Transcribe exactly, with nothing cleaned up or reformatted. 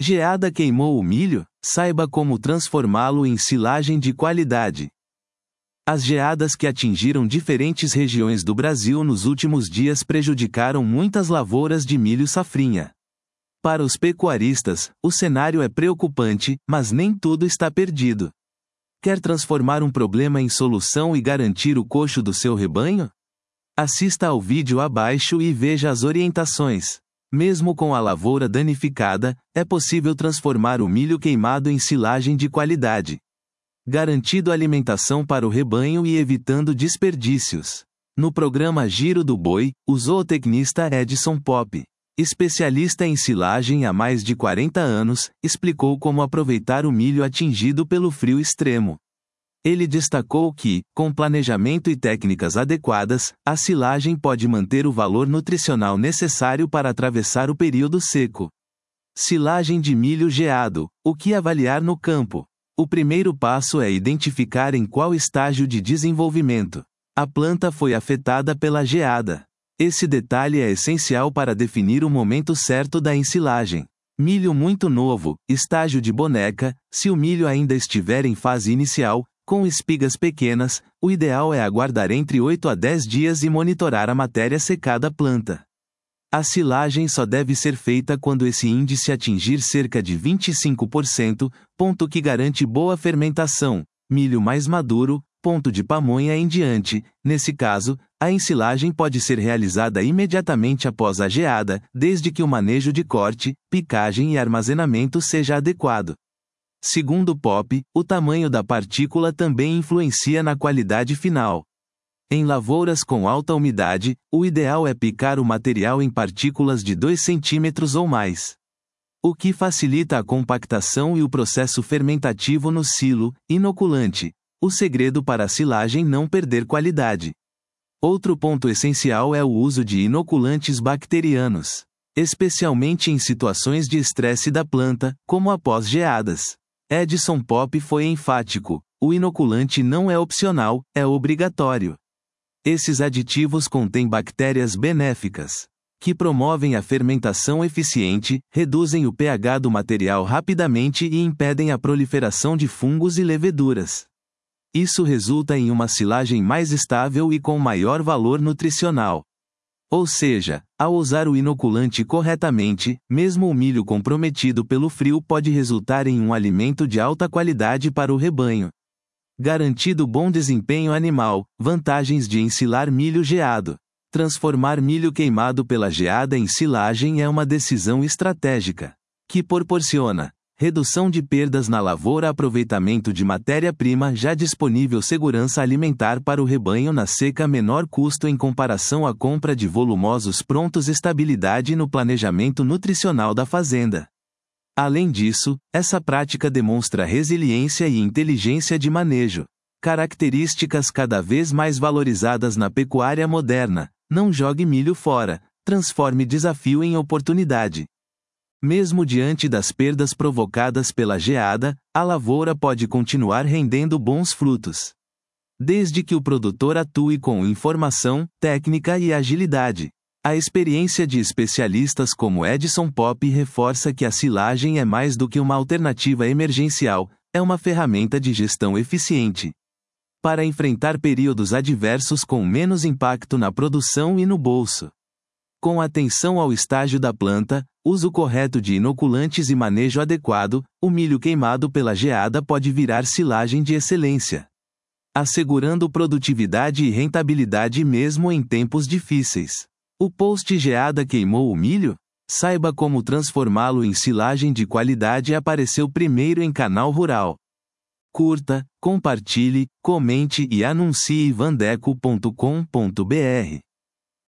Geada queimou o milho? Saiba como transformá-lo em silagem de qualidade. As geadas que atingiram diferentes regiões do Brasil nos últimos dias prejudicaram muitas lavouras de milho safrinha. Para os pecuaristas, o cenário é preocupante, mas nem tudo está perdido. Quer transformar um problema em solução e garantir o coxo do seu rebanho? Assista ao vídeo abaixo e veja as orientações. Mesmo com a lavoura danificada, é possível transformar o milho queimado em silagem de qualidade, garantindo alimentação para o rebanho e evitando desperdícios. No programa Giro do Boi, o zootecnista Edson Popp, especialista em silagem há mais de quarenta anos, explicou como aproveitar o milho atingido pelo frio extremo. Ele destacou que, com planejamento e técnicas adequadas, a silagem pode manter o valor nutricional necessário para atravessar o período seco. Silagem de milho geado. O que avaliar no campo? O primeiro passo é identificar em qual estágio de desenvolvimento a planta foi afetada pela geada. Esse detalhe é essencial para definir o momento certo da ensilagem. Milho muito novo, estágio de boneca. Se o milho ainda estiver em fase inicial, com espigas pequenas, o ideal é aguardar entre oito a dez dias e monitorar a matéria secada da planta. A silagem só deve ser feita quando esse índice atingir cerca de vinte e cinco por cento, ponto que garante boa fermentação. Milho mais maduro, ponto de pamonha em diante. Nesse caso, a ensilagem pode ser realizada imediatamente após a geada, desde que o manejo de corte, picagem e armazenamento seja adequado. Segundo Popp, o tamanho da partícula também influencia na qualidade final. Em lavouras com alta umidade, o ideal é picar o material em partículas de dois centímetros ou mais, o que facilita a compactação e o processo fermentativo no silo. Inoculante. O segredo para a silagem não perder qualidade. Outro ponto essencial é o uso de inoculantes bacterianos, especialmente em situações de estresse da planta, como após geadas. Edson Popp foi enfático: o inoculante não é opcional, é obrigatório. Esses aditivos contêm bactérias benéficas, que promovem a fermentação eficiente, reduzem o pH do material rapidamente e impedem a proliferação de fungos e leveduras. Isso resulta em uma silagem mais estável e com maior valor nutricional. Ou seja, ao usar o inoculante corretamente, mesmo o milho comprometido pelo frio pode resultar em um alimento de alta qualidade para o rebanho. Garantido bom desempenho animal. Vantagens de ensilar milho geado. Transformar milho queimado pela geada em silagem é uma decisão estratégica, que proporciona redução de perdas na lavoura, aproveitamento de matéria-prima já disponível, segurança alimentar para o rebanho na seca, menor custo em comparação à compra de volumosos prontos, estabilidade no planejamento nutricional da fazenda. Além disso, essa prática demonstra resiliência e inteligência de manejo, características cada vez mais valorizadas na pecuária moderna. Não jogue milho fora, transforme desafio em oportunidade. Mesmo diante das perdas provocadas pela geada, a lavoura pode continuar rendendo bons frutos, desde que o produtor atue com informação, técnica e agilidade. A experiência de especialistas como Edson Popp reforça que a silagem é mais do que uma alternativa emergencial, é uma ferramenta de gestão eficiente para enfrentar períodos adversos com menos impacto na produção e no bolso. Com atenção ao estágio da planta, uso correto de inoculantes e manejo adequado, o milho queimado pela geada pode virar silagem de excelência, assegurando produtividade e rentabilidade mesmo em tempos difíceis. O post Geada queimou o milho? Saiba como transformá-lo em silagem de qualidade apareceu primeiro em Canal Rural. Curta, compartilhe, comente e anuncie vandeco ponto com ponto br.